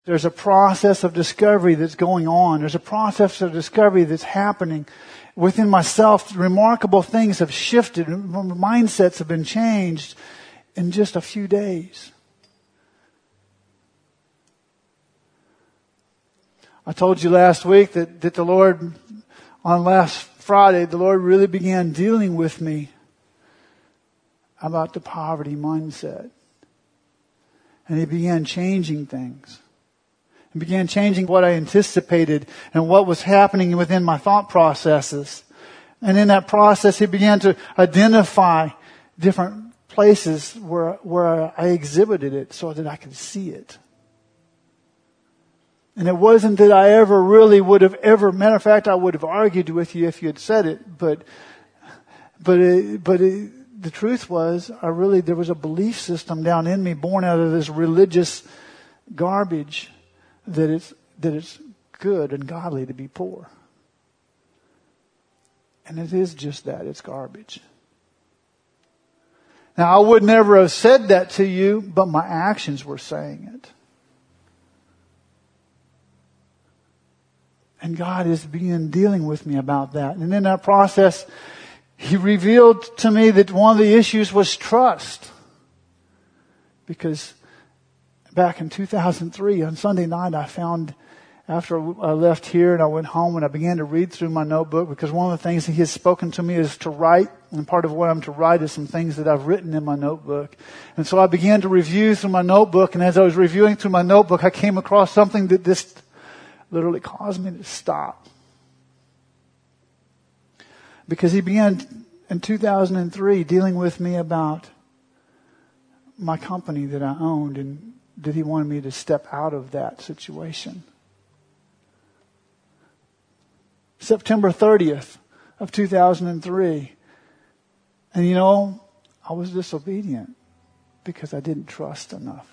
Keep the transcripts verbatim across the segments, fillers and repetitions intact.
There's a process of discovery that's going on. There's a process of discovery that's happening within myself. Remarkable things have shifted. Mindsets have been changed in just a few days. I told you last week that, that the Lord, on last Friday, the Lord really began dealing with me about the poverty mindset. And He began changing things. And began changing what I anticipated and what was happening within my thought processes. And in that process, He began to identify different places where, where I exhibited it so that I could see it. And it wasn't that I ever really would have ever, matter of fact, I would have argued with you if you had said it, but, but, it, but it, the truth was, I really, there was a belief system down in me born out of this religious garbage that it's, that it's good and godly to be poor. And it is just that, it's garbage. Now, I would never have said that to you, but my actions were saying it. And God is being dealing with me about that. And in that process, He revealed to me that one of the issues was trust. Because back in two thousand three, on Sunday night, I found, after I left here and I went home and I began to read through my notebook, because one of the things He has spoken to me is to write. And part of what I'm to write is some things that I've written in my notebook. And so I began to review through my notebook. And as I was reviewing through my notebook, I came across something that just literally caused me to stop. Because He began in two thousand three dealing with me about my company that I owned, and that He wanted me to step out of that situation. September thirtieth of two thousand three. And you know, I was disobedient because I didn't trust enough.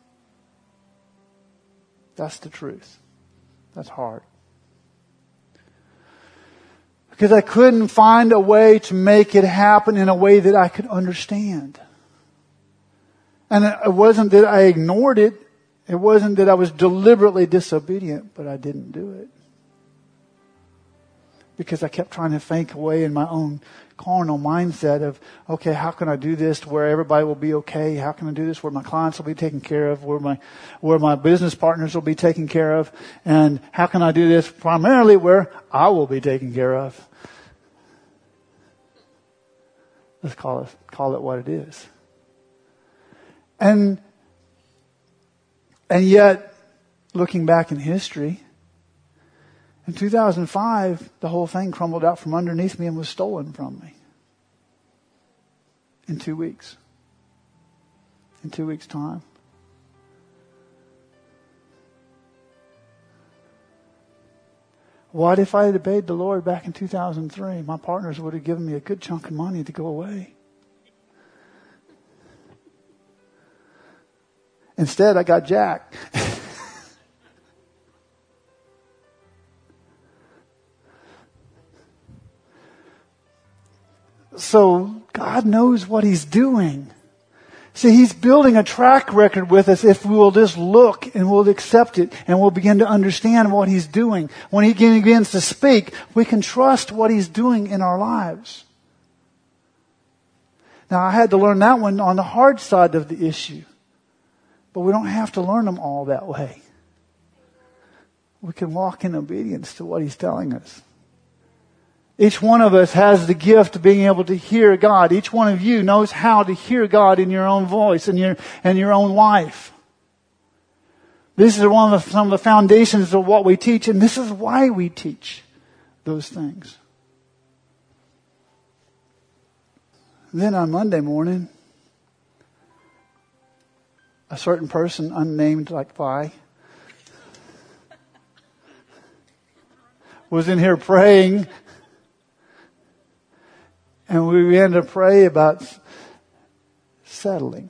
That's the truth. That's hard. Because I couldn't find a way to make it happen in a way that I could understand. And it wasn't that I ignored it. It wasn't that I was deliberately disobedient, but I didn't do it. Because I kept trying to think away in my own carnal mindset of, okay, how can I do this to where everybody will be okay? How can I do this where my clients will be taken care of, where my, where my business partners will be taken care of? And how can I do this primarily where I will be taken care of? Let's call it, call it what it is. And, and yet, looking back in history, in two thousand five, the whole thing crumbled out from underneath me and was stolen from me. In two weeks. In two weeks' time. What if I had obeyed the Lord back in two thousand three? My partners would have given me a good chunk of money to go away. Instead, I got Jack. So God knows what He's doing. See, He's building a track record with us if we will just look and we'll accept it and we'll begin to understand what He's doing. When He begins to speak, we can trust what He's doing in our lives. Now, I had to learn that one on the hard side of the issue. But we don't have to learn them all that way. We can walk in obedience to what He's telling us. Each one of us has the gift of being able to hear God. Each one of you knows how to hear God in your own voice and your, and your own life. This is one of the, some of the foundations of what we teach, and this is why we teach those things. Then on Monday morning, a certain person, unnamed like Vi, was in here praying. And we began to pray about settling.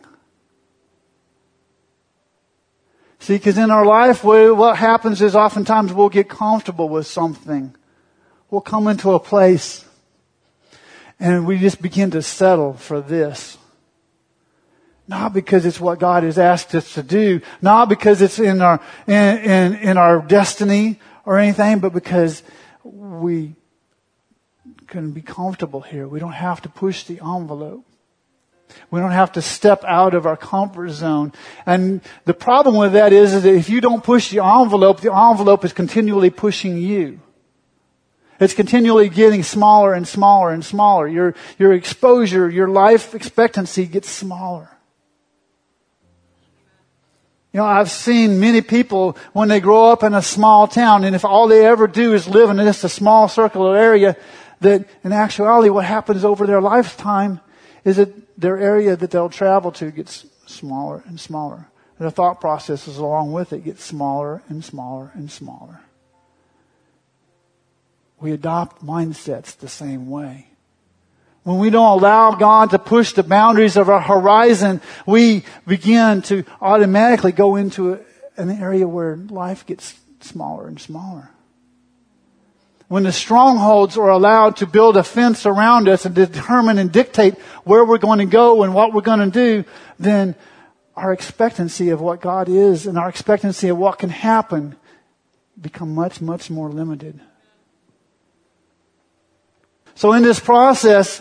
See, because in our life, we, what happens is oftentimes we'll get comfortable with something. We'll come into a place and we just begin to settle for this. Not because it's what God has asked us to do, not because it's in our in, in, in our destiny or anything, but because we can be comfortable here. We don't have to push the envelope. We don't have to step out of our comfort zone. And the problem with that is, is that if you don't push the envelope, the envelope is continually pushing you. It's continually getting smaller and smaller and smaller. Your, your exposure, your life expectancy gets smaller. You know, I've seen many people when they grow up in a small town, and if all they ever do is live in just a small circular area, that in actuality what happens over their lifetime is that their area that they'll travel to gets smaller and smaller. And the thought processes along with it get smaller and smaller and smaller. We adopt mindsets the same way. When we don't allow God to push the boundaries of our horizon, we begin to automatically go into a, an area where life gets smaller and smaller. When the strongholds are allowed to build a fence around us and determine and dictate where we're going to go and what we're going to do, then our expectancy of what God is and our expectancy of what can happen become much, much more limited. So in this process,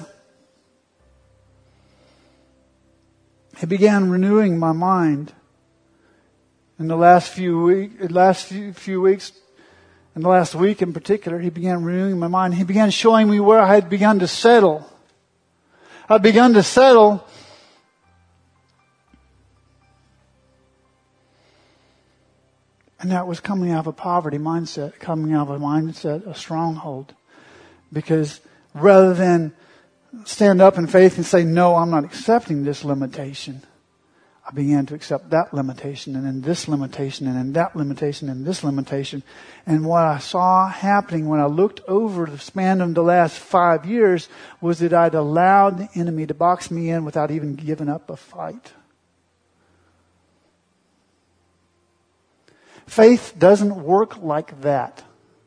He began renewing my mind in the last few week, last few, few weeks, in the last week in particular. He began renewing my mind. He began showing me where I had begun to settle. I'd begun to settle and that was coming out of a poverty mindset, coming out of a mindset, a stronghold. Because rather than stand up in faith and say, no, I'm not accepting this limitation, I began to accept that limitation and then this limitation and then that limitation and this limitation. And what I saw happening when I looked over the span of the last five years was that I'd allowed the enemy to box me in without even giving up a fight. Faith doesn't work like that.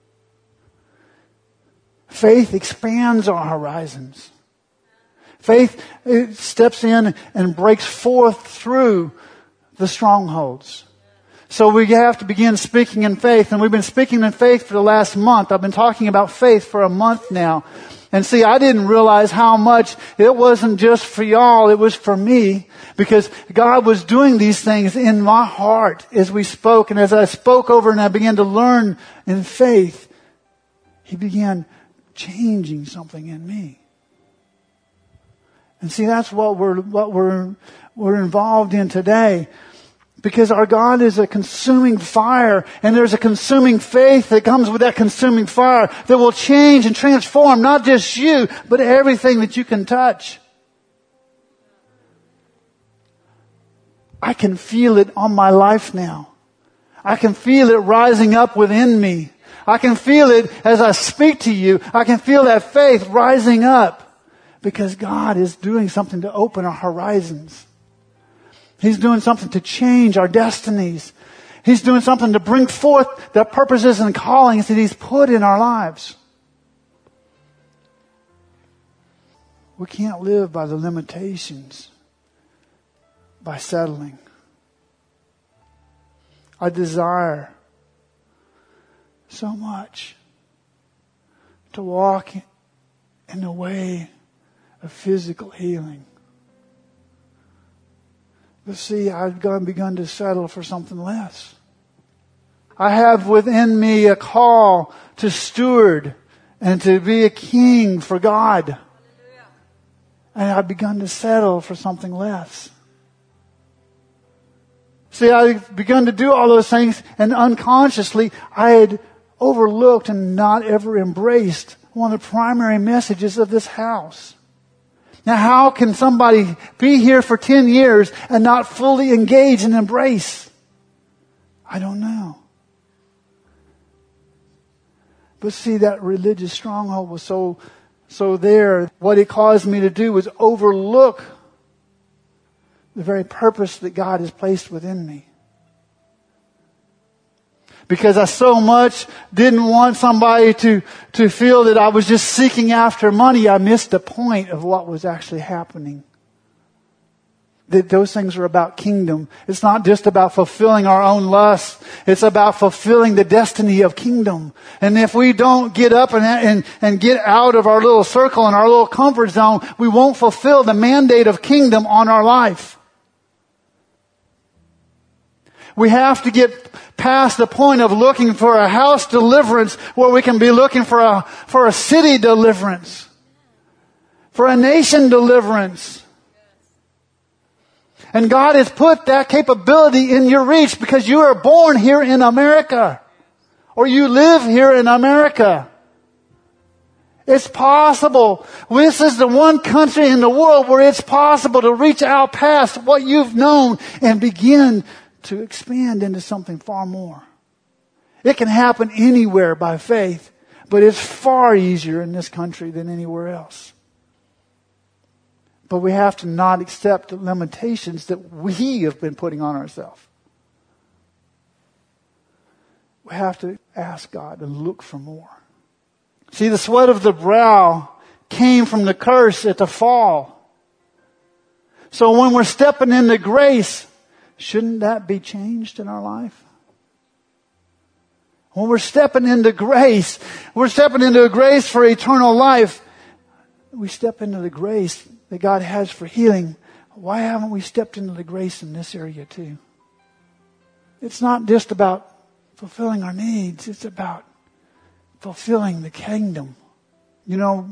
Faith expands our horizons. Faith it steps in and breaks forth through the strongholds. So we have to begin speaking in faith. And we've been speaking in faith for the last month. I've been talking about faith for a month now. And see, I didn't realize how much it wasn't just for y'all, it was for me. Because God was doing these things in my heart as we spoke. And as I spoke over and I began to learn in faith, He began changing something in me. And see, that's what we're, what we're, we're involved in today. Because our God is a consuming fire, and there's a consuming faith that comes with that consuming fire that will change and transform not just you, but everything that you can touch. I can feel it on my life now. I can feel it rising up within me. I can feel it as I speak to you. I can feel that faith rising up. Because God is doing something to open our horizons. He's doing something to change our destinies. He's doing something to bring forth the purposes and callings that He's put in our lives. We can't live by the limitations, by settling. I desire so much to walk in the way of physical healing. But see, I've begun to settle for something less. I have within me a call to steward and to be a king for God. And I've begun to settle for something less. See, I've begun to do all those things, and unconsciously I had overlooked and not ever embraced one of the primary messages of this house. Now, how can somebody be here for ten years and not fully engage and embrace? I don't know. But see, that religious stronghold was so, so there. What it caused me to do was overlook the very purpose that God has placed within me. Because I so much didn't want somebody to, to feel that I was just seeking after money, I missed the point of what was actually happening. That those things are about kingdom. It's not just about fulfilling our own lusts. It's about fulfilling the destiny of kingdom. And if we don't get up and, and, and get out of our little circle and our little comfort zone, we won't fulfill the mandate of kingdom on our life. We have to get past the point of looking for a house deliverance where we can be looking for a, for a city deliverance. For a nation deliverance. And God has put that capability in your reach because you are born here in America. Or you live here in America. It's possible. This is the one country in the world where it's possible to reach out past what you've known and begin to expand into something far more. It can happen anywhere by faith, but it's far easier in this country than anywhere else. But we have to not accept the limitations that we have been putting on ourselves. We have to ask God to look for more. See, the sweat of the brow came from the curse at the fall. So when we're stepping into grace, shouldn't that be changed in our life? When we're stepping into grace, we're stepping into a grace for eternal life. We step into the grace that God has for healing. Why haven't we stepped into the grace in this area too? It's not just about fulfilling our needs. It's about fulfilling the kingdom. You know,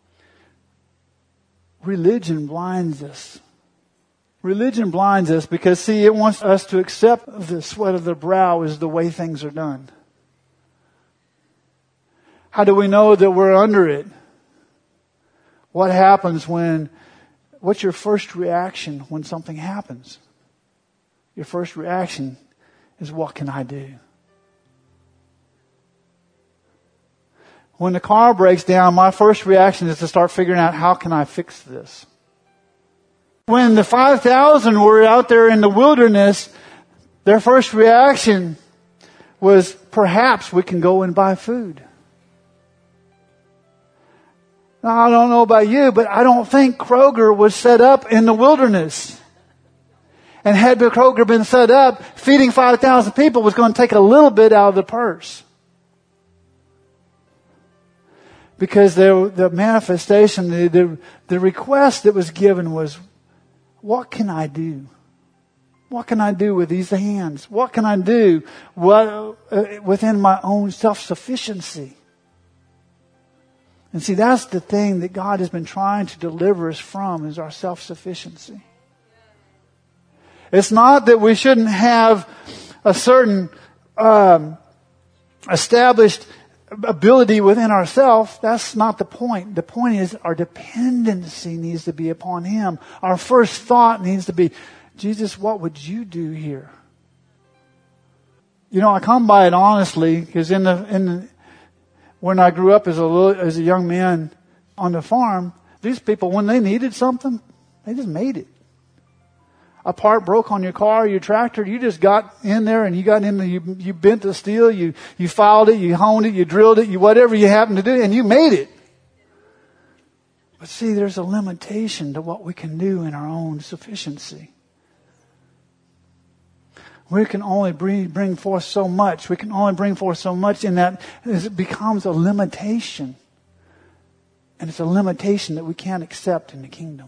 religion blinds us. Religion blinds us because, see, it wants us to accept the sweat of the brow as the way things are done. How do we know that we're under it? What happens when, what's your first reaction when something happens? Your first reaction is, what can I do? When the car breaks down, my first reaction is to start figuring out, how can I fix this? When the five thousand were out there in the wilderness, their first reaction was, perhaps we can go and buy food. Now, I don't know about you, but I don't think Kroger was set up in the wilderness. And had Kroger been set up, feeding five thousand people was going to take a little bit out of the purse. Because the, the manifestation, the, the, the request that was given was, what can I do? What can I do with these hands? What can I do what, uh, within my own self-sufficiency? And see, that's the thing that God has been trying to deliver us from, is our self-sufficiency. It's not that we shouldn't have a certain um, established ability within ourselves. That's not the point. The point is our dependency needs to be upon Him. Our first thought needs to be, Jesus, what would you do here? You know, I come by it honestly, because in the in the, when I grew up as a little, as a young man on the farm, these people, when they needed something, they just made it. A part broke on your car, your tractor, you just got in there and you got in there, you, you bent the steel, you, you filed it, you honed it, you drilled it, you whatever you happened to do, and you made it. But see, there's a limitation to what we can do in our own sufficiency. We can only bring, bring forth so much. We can only bring forth so much in that it becomes a limitation. And it's a limitation that we can't accept in the kingdom.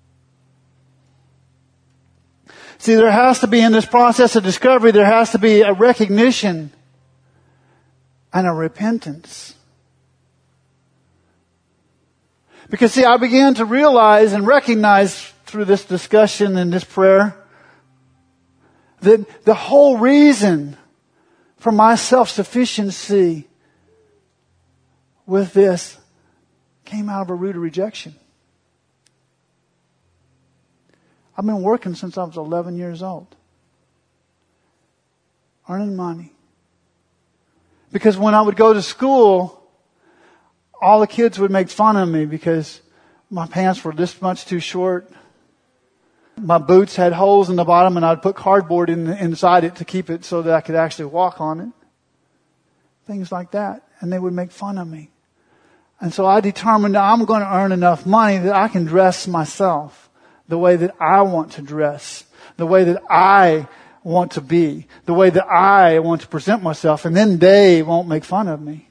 See, there has to be, in this process of discovery, there has to be a recognition and a repentance. Because see, I began to realize and recognize through this discussion and this prayer that the whole reason for my self-sufficiency with this came out of a root of rejection. I've been working since I was eleven years old. Earning money. Because when I would go to school, all the kids would make fun of me because my pants were this much too short. My boots had holes in the bottom and I'd put cardboard in, inside it to keep it so that I could actually walk on it. Things like that. And they would make fun of me. And so I determined that I'm going to earn enough money that I can dress myself. the way that I want to dress, the way that I want to be, the way that I want to present myself, and then they won't make fun of me.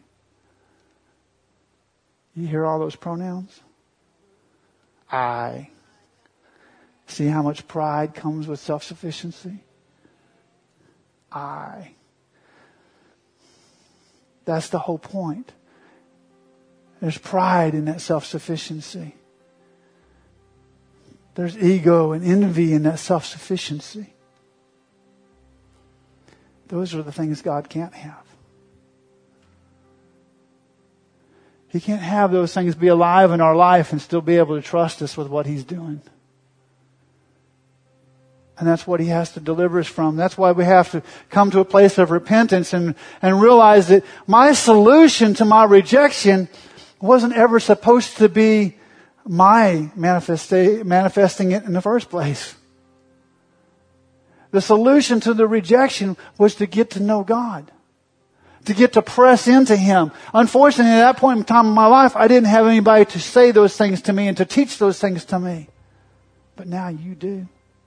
You hear all those pronouns? I. See how much pride comes with self-sufficiency? I. That's the whole point. There's pride in that self-sufficiency. There's ego and envy in that self-sufficiency. Those are the things God can't have. He can't have those things be alive in our life and still be able to trust us with what He's doing. And that's what He has to deliver us from. That's why we have to come to a place of repentance and, and realize that my solution to my rejection wasn't ever supposed to be my manifesta- manifesting it in the first place. The solution to the rejection was to get to know God. To get to press into Him. Unfortunately, at that point in time in my life, I didn't have anybody to say those things to me and to teach those things to me. But now you do.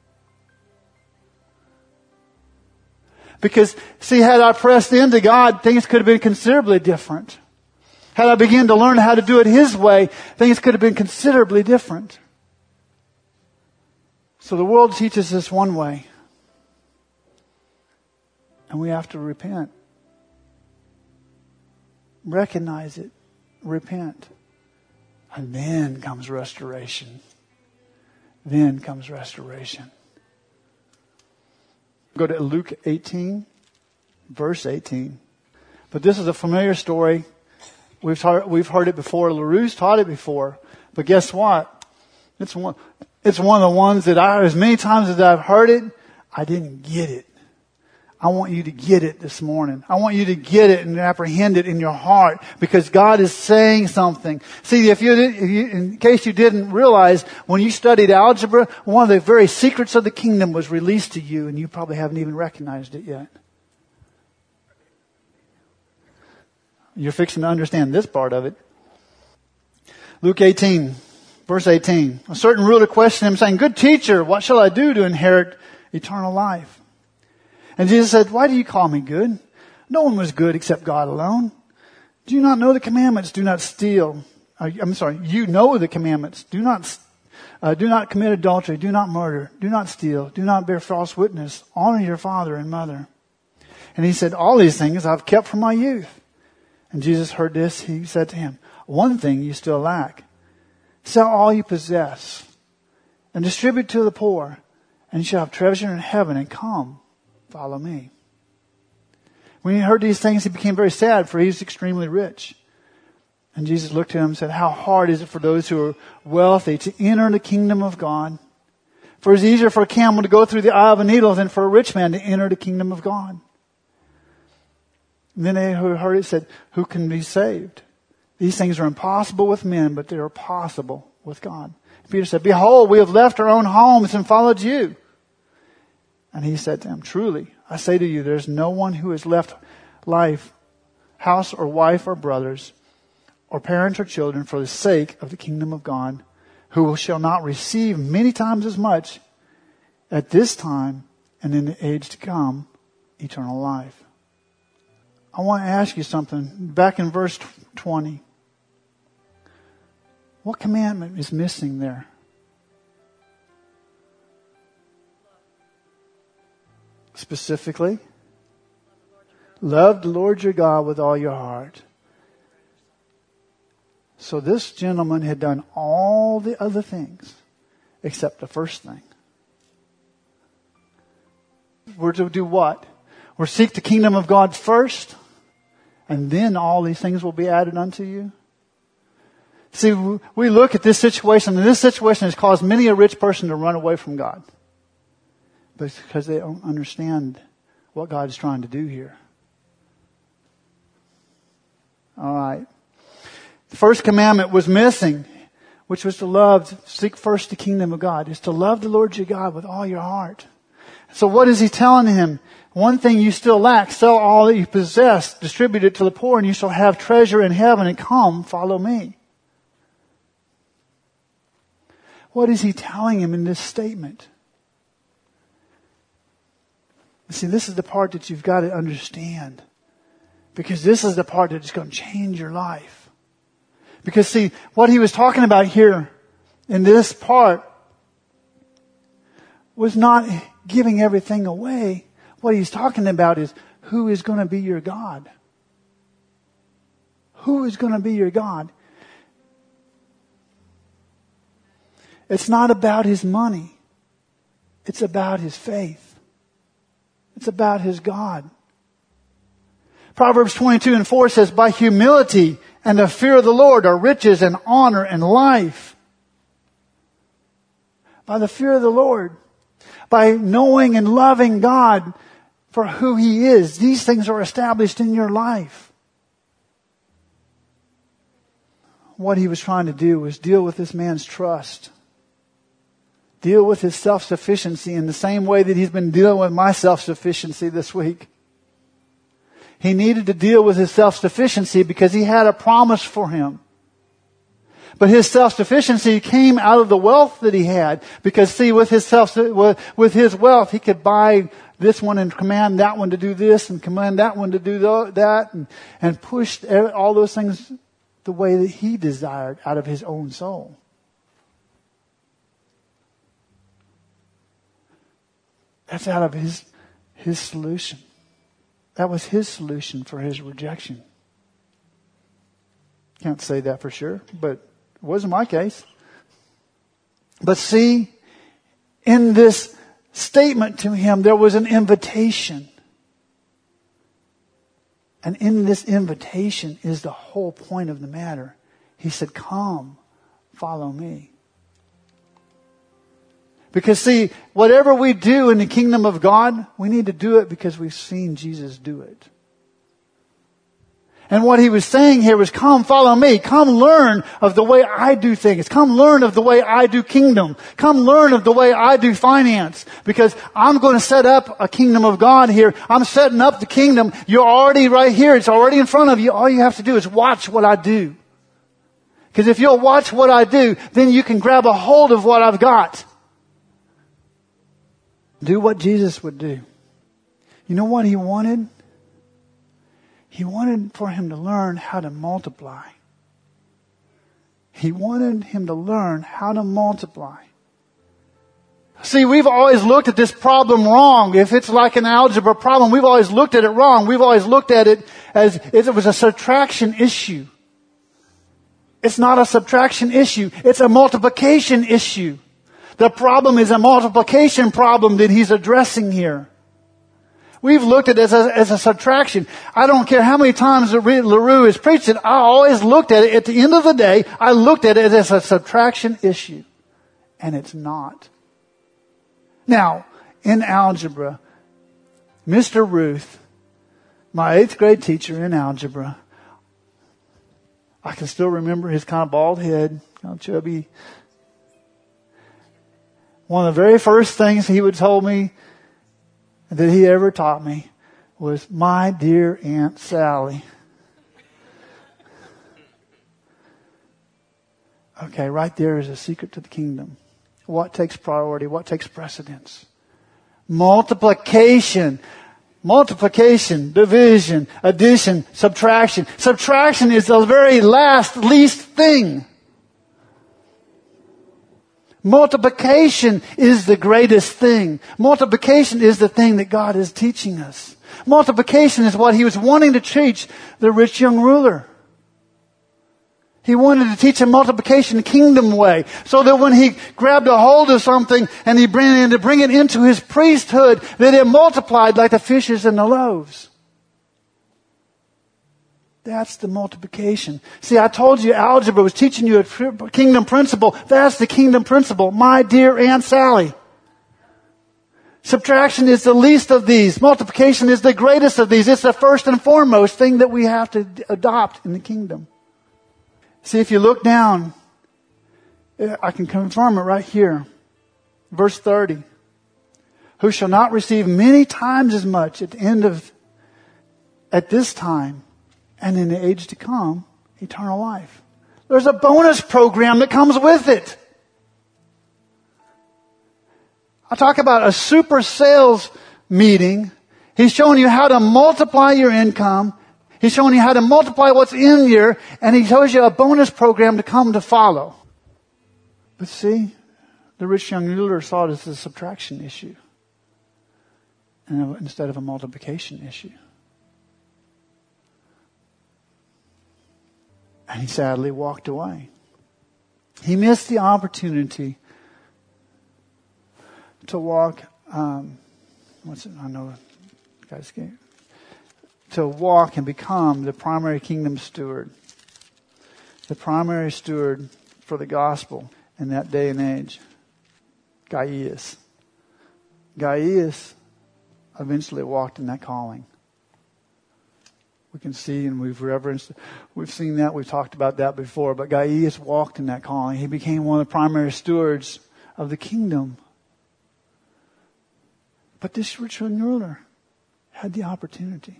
Because, see, had I pressed into God, things could have been considerably different. Had I begun to learn how to do it His way, things could have been considerably different. So the world teaches us one way. And we have to repent. Recognize it. Repent. And then comes restoration. Then comes restoration. Go to Luke eighteen, verse eighteen. But this is a familiar story. We've heard, we've heard it before. LaRue's taught it before. But guess what? It's one, it's one of the ones that I, as many times as I've heard it, I didn't get it. I want you to get it this morning. I want you to get it and apprehend it in your heart because God is saying something. See, if you, if you, in case you didn't realize, when you studied algebra, one of the very secrets of the kingdom was released to you and you probably haven't even recognized it yet. You're fixing to understand this part of it. Luke eighteen, verse eighteen. A certain ruler questioned Him saying, "Good teacher, what shall I do to inherit eternal life?" And Jesus said, "Why do you call me good? No one was good except God alone. Do you not know the commandments? Do not steal." Uh, I'm sorry, you know the commandments. Do not, uh, do not commit adultery. Do not murder. Do not steal. Do not bear false witness. Honor your father and mother. And He said, "All these things I've kept from my youth." And Jesus heard this. He said to him, "One thing you still lack. Sell all you possess and distribute to the poor, and you shall have treasure in heaven, and come, follow me." When he heard these things, he became very sad, for he was extremely rich. And Jesus looked at him and said, "How hard is it for those who are wealthy to enter the kingdom of God? For it's easier for a camel to go through the eye of a needle than for a rich man to enter the kingdom of God." And then they who heard it said, "Who can be saved? These things are impossible with men, but they are possible with God." And Peter said, "Behold, we have left our own homes and followed you." And He said to him, "Truly, I say to you, there is no one who has left life, house or wife or brothers, or parents or children for the sake of the kingdom of God, who shall not receive many times as much at this time and in the age to come, eternal life." I want to ask you something. Back in verse twenty. What commandment is missing there? Specifically, love the Lord your God with all your heart. So this gentleman had done all the other things except the first thing. We're to do what? We're to seek the kingdom of God first, and then all these things will be added unto you. See, we look at this situation, and this situation has caused many a rich person to run away from God. But it's because they don't understand what God is trying to do here. All right. The first commandment was missing, which was to love, seek first the kingdom of God. It's to love the Lord your God with all your heart. So what is He telling him? One thing you still lack, sell all that you possess, distribute it to the poor, and you shall have treasure in heaven, and come, follow me. What is he telling him in this statement? See, this is the part that you've got to understand. Because this is the part that's going to change your life. Because see, what he was talking about here in this part was not giving everything away. What he's talking about is who is going to be your God. Who is going to be your God? It's not about his money. It's about his faith. It's about his God. Proverbs twenty-two and four says, by humility and the fear of the Lord are riches and honor and life. By the fear of the Lord. By knowing and loving God for who he is. These things are established in your life. What he was trying to do was deal with this man's trust. Deal with his self-sufficiency in the same way that he's been dealing with my self-sufficiency this week. He needed to deal with his self-sufficiency because he had a promise for him. But his self-sufficiency came out of the wealth that he had. Because see, with his self, with his wealth, he could buy this one and command that one to do this and command that one to do that and, and push all those things the way that he desired out of his own soul. That's out of his, his solution. That was his solution for his rejection. Can't say that for sure, but it wasn't my case. But see, in this statement to him, there was an invitation. And in this invitation is the whole point of the matter. He said, come, follow me. Because see, whatever we do in the kingdom of God, we need to do it because we've seen Jesus do it. And what he was saying here was, come follow me. Come learn of the way I do things. Come learn of the way I do kingdom. Come learn of the way I do finance. Because I'm going to set up a kingdom of God here. I'm setting up the kingdom. You're already right here. It's already in front of you. All you have to do is watch what I do. Because if you'll watch what I do, then you can grab a hold of what I've got. Do what Jesus would do. You know what he wanted? He wanted for him to learn how to multiply. He wanted him to learn how to multiply. See, we've always looked at this problem wrong. If it's like an algebra problem, we've always looked at it wrong. We've always looked at it as if it was a subtraction issue. It's not a subtraction issue. It's a multiplication issue. The problem is a multiplication problem that he's addressing here. We've looked at it as a, as a subtraction. I don't care how many times LaRue has preached it. I always looked at it. At the end of the day, I looked at it as a subtraction issue. And it's not. Now, in algebra, Mister Ruth, my eighth grade teacher in algebra, I can still remember his kind of bald head, kind of chubby. One of the very first things he would tell me that he ever taught me was, my dear Aunt Sally. Okay, right there is a secret to the kingdom. What takes priority? What takes precedence? Multiplication. Multiplication, division, addition, subtraction. Subtraction is the very last, least thing. Multiplication is the greatest thing. Multiplication is the thing that God is teaching us. Multiplication is what he was wanting to teach the rich young ruler. He wanted to teach him multiplication the kingdom way, so that when he grabbed a hold of something and he bring it to bring it into his priesthood, that it multiplied like the fishes and the loaves. That's the multiplication. See, I told you algebra was teaching you a kingdom principle. That's the kingdom principle. My dear Aunt Sally. Subtraction is the least of these. Multiplication is the greatest of these. It's the first and foremost thing that we have to adopt in the kingdom. See, if you look down, I can confirm it right here. Verse thirty. Who shall not receive many times as much at the end of, at this time, and in the age to come, eternal life. There's a bonus program that comes with it. I talk about a super sales meeting. He's showing you how to multiply your income. He's showing you how to multiply what's in here, and he tells you a bonus program to come to follow. But see, the rich young ruler saw it as a subtraction issue instead of a multiplication issue. And he sadly walked away. He missed the opportunity to walk, um, what's it, I know, guys, to walk and become the primary kingdom steward. The primary steward for the gospel in that day and age. Gaius. Gaius eventually walked in that calling. We can see, and we've reverenced, we've seen that, we've talked about that before, but Gaius walked in that calling. He became one of the primary stewards of the kingdom. But this rich young ruler had the opportunity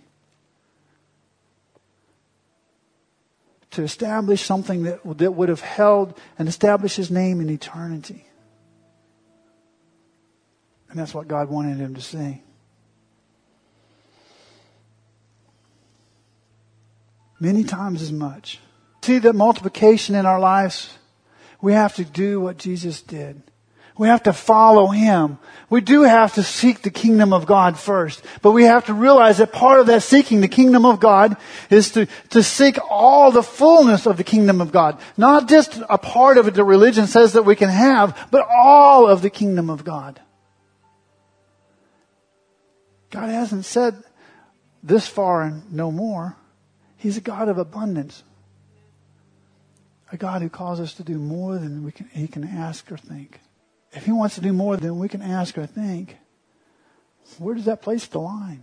to establish something that, that would have held and established his name in eternity. And that's what God wanted him to see. Many times as much. See that multiplication in our lives, we have to do what Jesus did. We have to follow Him. We do have to seek the kingdom of God first. But we have to realize that part of that seeking the kingdom of God is to, to seek all the fullness of the kingdom of God. Not just a part of it that religion says that we can have, but all of the kingdom of God. God hasn't said this far and no more. He's a God of abundance. A God who calls us to do more than we can, He can ask or think. If He wants to do more than we can ask or think, where does that place the line?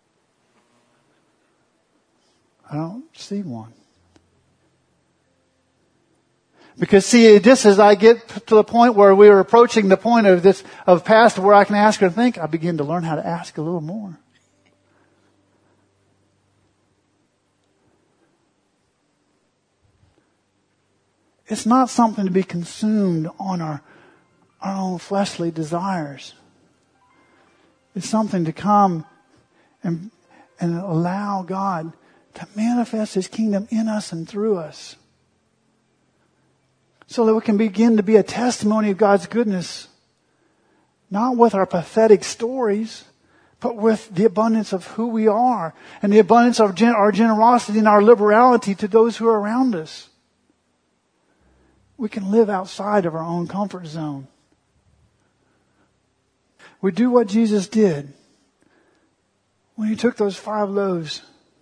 I don't see one. Because see, just as I get to the point where we are approaching the point of this, of past where I can ask or think, I begin to learn how to ask a little more. It's not something to be consumed on our, our own fleshly desires. It's something to come and, and allow God to manifest His kingdom in us and through us. So that we can begin to be a testimony of God's goodness. Not with our pathetic stories, but with the abundance of who we are. And the abundance of gen- our generosity and our liberality to those who are around us. We can live outside of our own comfort zone. We do what Jesus did when He took those five loaves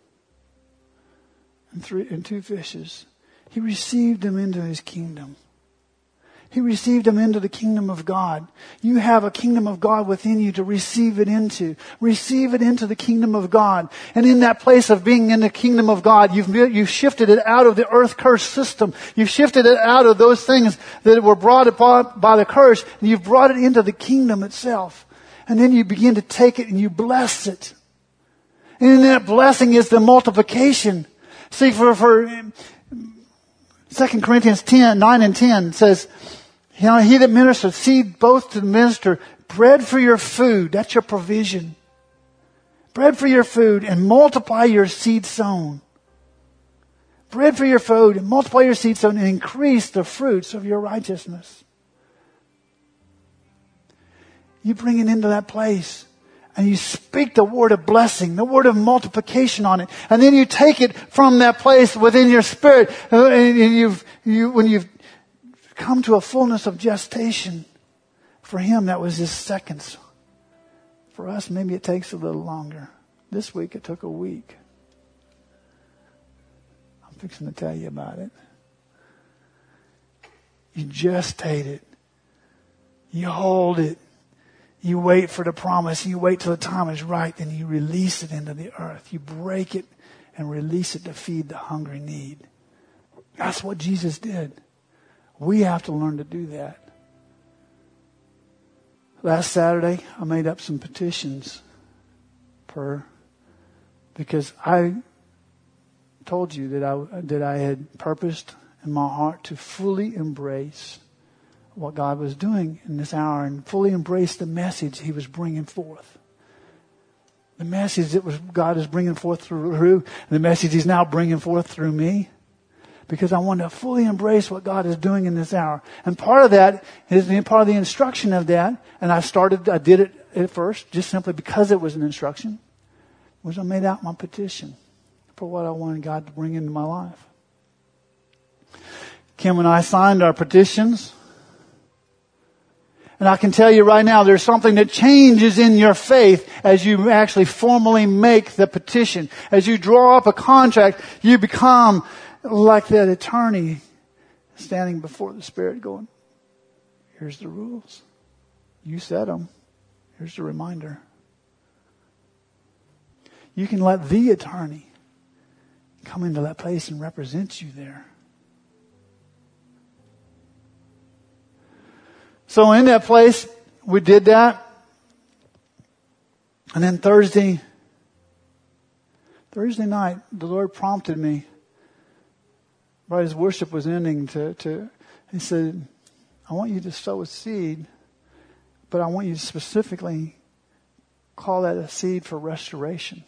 and three and two fishes. He received them into His kingdom. He received them into the kingdom of God. You have a kingdom of God within you to receive it into. Receive it into the kingdom of God. And in that place of being in the kingdom of God, you've, you've shifted it out of the earth curse system. You've shifted it out of those things that were brought upon by the curse. And you've brought it into the kingdom itself. And then you begin to take it and you bless it. And in that blessing is the multiplication. See, for, for Second Corinthians ten, nine and ten says, you know, he that ministers seed both to minister bread for your food. That's your provision. Bread for your food and multiply your seed sown. Bread for your food and multiply your seed sown and increase the fruits of your righteousness. You bring it into that place and you speak the word of blessing, the word of multiplication on it. And then you take it from that place within your spirit. And you've, you, when you've come to a fullness of gestation, for Him that was His seconds. For us, maybe it takes a little longer. This week it took a week. I'm fixing to tell you about it. You gestate it. You hold it. You wait for the promise. You wait till the time is right. Then you release it into the earth. You break it and release it to feed the hungry need. That's what Jesus did. We have to learn to do that. Last Saturday, I made up some petitions per, because I told you that I, that I had purposed in my heart to fully embrace what God was doing in this hour and fully embrace the message he was bringing forth. The message that was God is bringing forth through, the message he's now bringing forth through me. Because I want to fully embrace what God is doing in this hour. And part of that is part of the instruction of that. And I started, I did it at first just simply because it was an instruction. Was I made out my petition for what I wanted God to bring into my life. Kim and I signed our petitions. And I can tell you right now, there's something that changes in your faith as you actually formally make the petition. As you draw up a contract, you become like that attorney standing before the Spirit going, here's the rules. You said them. Here's the reminder. You can let the attorney come into that place and represent you there. So in that place, we did that. And then Thursday, Thursday night, the Lord prompted me, right as worship was ending, to, to he said, I want you to sow a seed, but I want you to specifically call that a seed for restoration.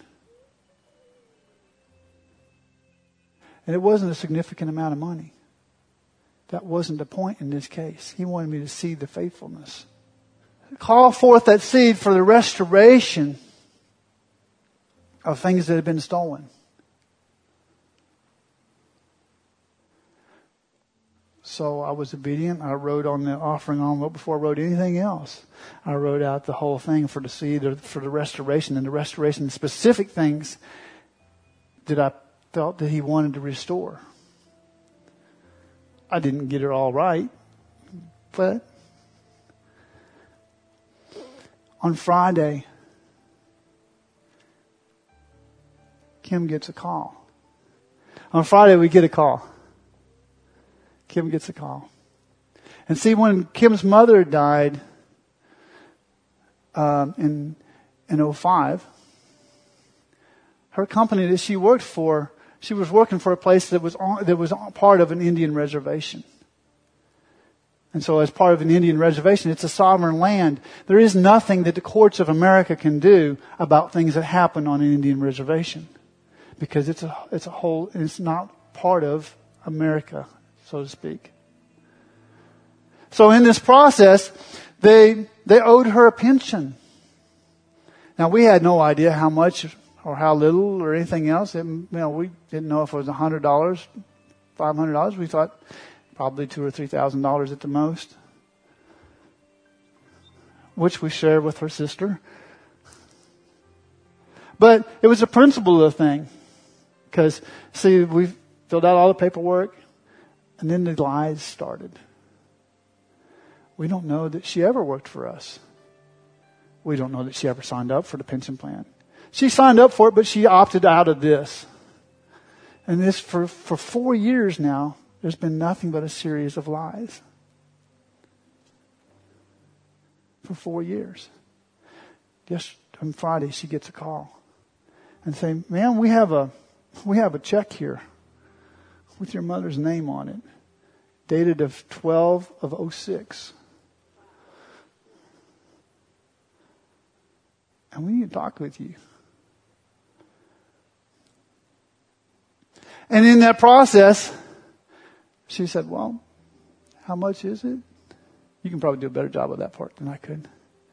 And it wasn't a significant amount of money. That wasn't the point in this case. He wanted me to see the faithfulness. Call forth that seed for the restoration of things that had been stolen. So I was obedient. I wrote on the offering envelope before I wrote anything else. I wrote out the whole thing for the seed, or for the restoration, and the restoration, specific things that I felt that he wanted to restore. I didn't get it all right, but on Friday, Kim gets a call. On Friday, we get a call. Kim gets a call. And see, when Kim's mother died um, in in oh five, her company that she worked for, she was working for a place that was on, that was part of an Indian reservation. And so as part of an Indian reservation, it's a sovereign land. There is nothing that the courts of America can do about things that happen on an Indian reservation. Because it's a, it's a whole, it's not part of America, so to speak. So in this process, they, they owed her a pension. Now we had no idea how much or how little or anything else. It, you know, we didn't know if it was one hundred dollars, five hundred dollars. We thought probably two or three thousand dollars at the most, which we shared with her sister. But it was a principle of the thing, because see, we filled out all the paperwork, and then the lies started. We don't know that she ever worked for us. We don't know that she ever signed up for the pension plan. She signed up for it, but she opted out of this. And this, for, for four years now, there's been nothing but a series of lies. For four years. Just on Friday, she gets a call and say, "Man, we have a we have a check here with your mother's name on it, dated of twelve of oh six. And we need to talk with you." And in that process, she said, "Well, how much is it?" You can probably do a better job of that part than I could.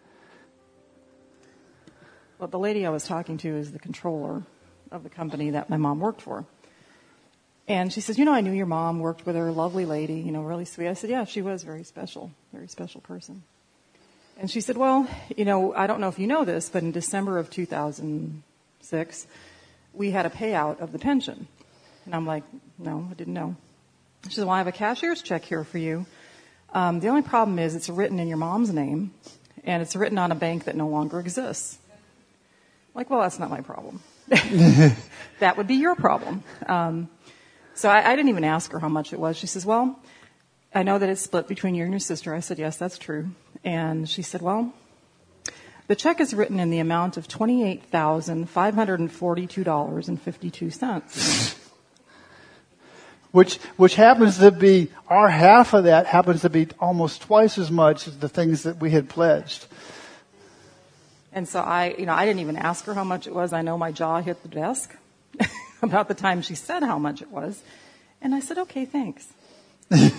Well, the lady I was talking to is the controller of the company that my mom worked for. And she says, "You know, I knew your mom, worked with her, lovely lady, you know, really sweet." I said, "Yeah, she was very special, very special person." And she said, "Well, you know, I don't know if you know this, but in December of two thousand six, we had a payout of the pension." And I'm like, "No, I didn't know." She said, "Well, I have a cashier's check here for you. Um, the only problem is it's written in your mom's name, and it's written on a bank that no longer exists." I'm like, "Well, that's not my problem." That would be your problem. Um, so I, I didn't even ask her how much it was. She says, "Well, I know that it's split between you and your sister." I said, "Yes, that's true." And she said, "Well, the check is written in the amount of twenty-eight thousand five hundred forty-two dollars and fifty-two cents. which which happens to be, our half of that happens to be almost twice as much as the things that we had pledged. And so I, you know, I didn't even ask her how much it was. I know my jaw hit the desk about the time she said how much it was. And I said, okay, thanks. uh,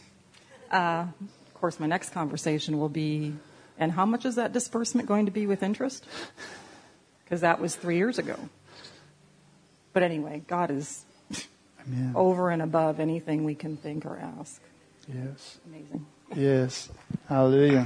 of course, my next conversation will be, and how much is that disbursement going to be with interest? Because that was three years ago. But anyway, God is Amen. Over and above anything we can think or ask. Yes. Amazing. Yes. Hallelujah.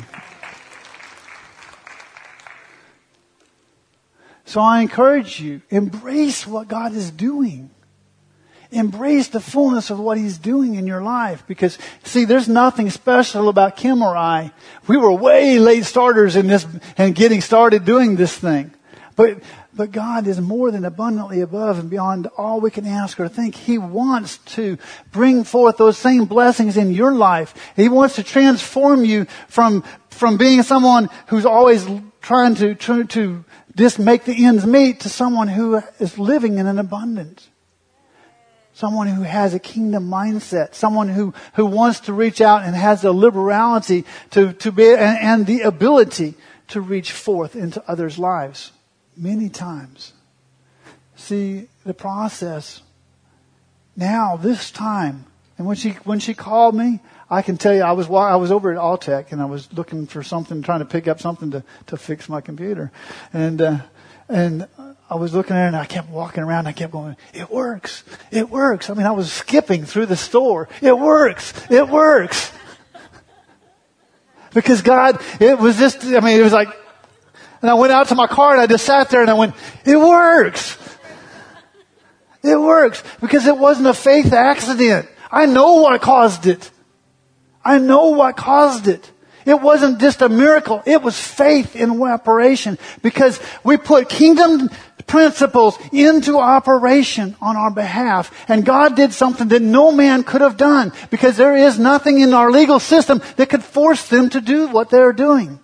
So I encourage you, embrace what God is doing. Embrace the fullness of what He's doing in your life. Because, see, there's nothing special about Kim or I. We were way late starters in this and getting started doing this thing. But but God is more than abundantly above and beyond all we can ask or think. He wants to bring forth those same blessings in your life. He wants to transform you from from being someone who's always trying to try to just make the ends meet to someone who is living in an abundance. Someone who has a kingdom mindset. Someone who, who wants to reach out and has the liberality to, to be, and, and the ability to reach forth into others' lives. Many times. See, the process now, this time, and when she, when she called me, I can tell you, I was, I was over at Alltech and I was looking for something, trying to pick up something to, to fix my computer. And, uh, and I was looking at it and I kept walking around and I kept going, it works. It works. I mean, I was skipping through the store. It works. It works. Because God, it was just, I mean, it was like, and I went out to my car and I just sat there and I went, it works. It works. Because it wasn't a faith accident. I know what caused it. I know what caused it. It wasn't just a miracle. It was faith in operation. Because we put kingdom principles into operation on our behalf. And God did something that no man could have done. Because there is nothing in our legal system that could force them to do what they're doing.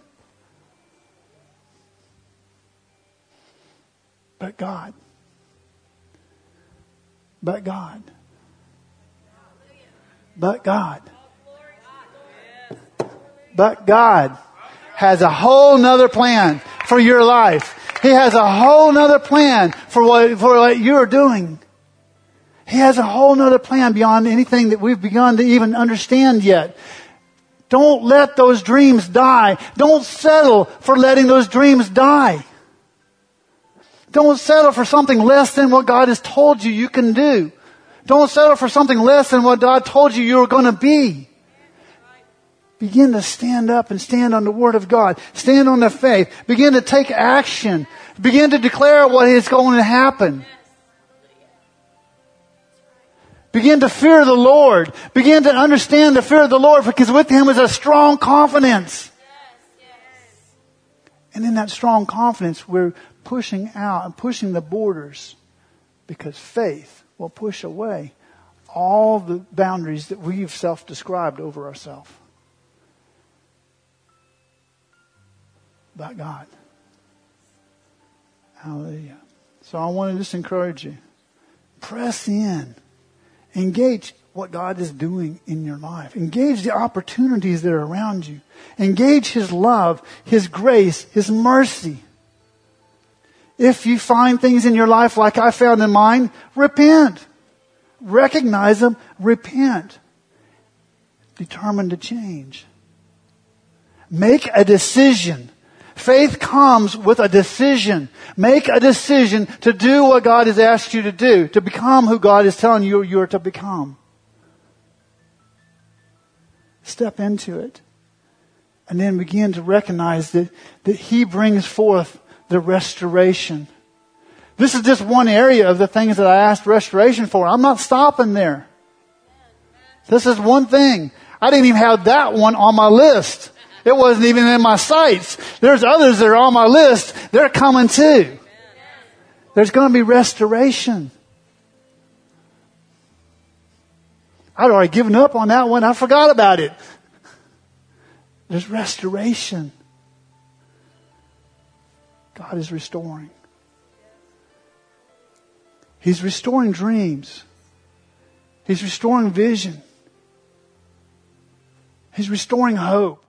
But God. But God. But God. But God has a whole nother plan for your life. He has a whole nother plan for what, for what you're doing. He has a whole nother plan beyond anything that we've begun to even understand yet. Don't let those dreams die. Don't settle for letting those dreams die. Don't settle for something less than what God has told you you can do. Don't settle for something less than what God told you you were going to be. Begin to stand up and stand on the Word of God. Stand on the faith. Begin to take action. Begin to declare what is going to happen. Begin to fear the Lord. Begin to understand the fear of the Lord, because with Him is a strong confidence. And in that strong confidence, we're pushing out and pushing the borders, because faith will push away all the boundaries that we've self-described over ourselves. About God. Hallelujah. So I want to just encourage you. Press in. Engage what God is doing in your life. Engage the opportunities that are around you. Engage His love, His grace, His mercy. If you find things in your life like I found in mine, repent. Recognize them, repent. Determined to change. Make a decision. Faith comes with a decision. Make a decision to do what God has asked you to do, to become who God is telling you you are to become. Step into it. And then begin to recognize that, that He brings forth the restoration. This is just one area of the things that I asked restoration for. I'm not stopping there. This is one thing. I didn't even have that one on my list. It wasn't even in my sights. There's others that are on my list. They're coming too. There's going to be restoration. I'd already given up on that one. I forgot about it. There's restoration. God is restoring. He's restoring dreams. He's restoring vision. He's restoring hope.